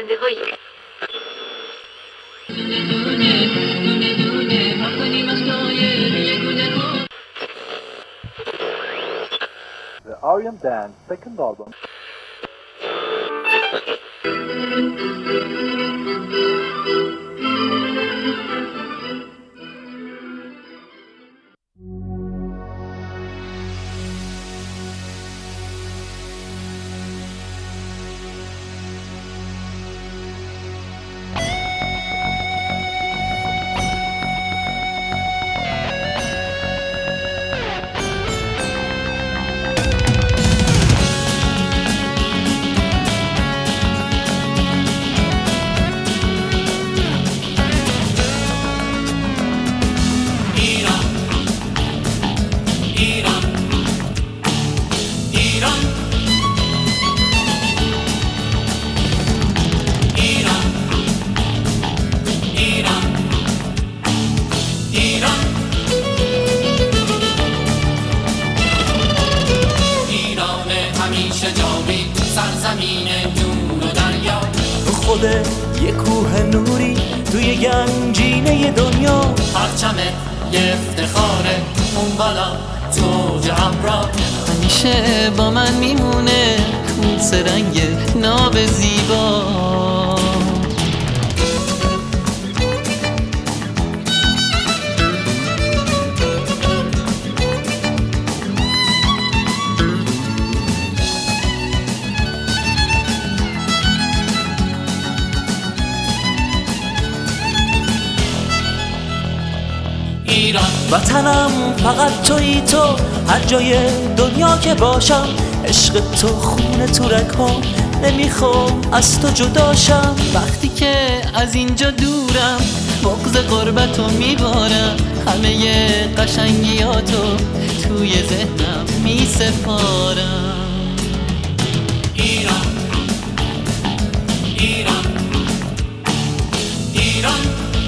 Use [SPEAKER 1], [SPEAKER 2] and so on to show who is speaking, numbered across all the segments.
[SPEAKER 1] پرنده هایی
[SPEAKER 2] The Aryan Dance second album.
[SPEAKER 3] سرزمین نور و دریا،
[SPEAKER 4] خود یه کوه نوری توی گنجینه دنیا،
[SPEAKER 3] پرچم یه افتخاره اون بالا توج ابرا،
[SPEAKER 5] همیشه با من میمونه کوس رنگ ناب زیبا.
[SPEAKER 4] وطنم فقط تویی تو، هر جای دنیا که باشم عشق تو خون تو رگ‌هام، نمیخوام از تو جداشم.
[SPEAKER 5] وقتی که از اینجا دورم بغض غربتو میبارم، همه قشنگیاتو توی ذهنم میسپارم.
[SPEAKER 3] ایران ایران ایران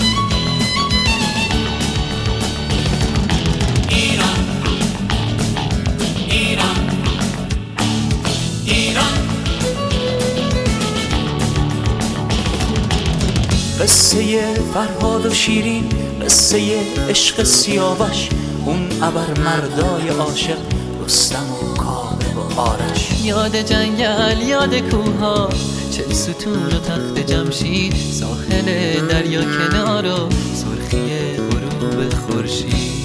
[SPEAKER 4] قصه فرهاد و شیرین، قصه عشق سیاوش، اون ابر مردای عاشق رستم و کاوه و آرش.
[SPEAKER 5] یاد جنگل، یاد کوها، 40 ستون و تخت جمشید، ساحل دریا کنار و سرخی غروب خورشید.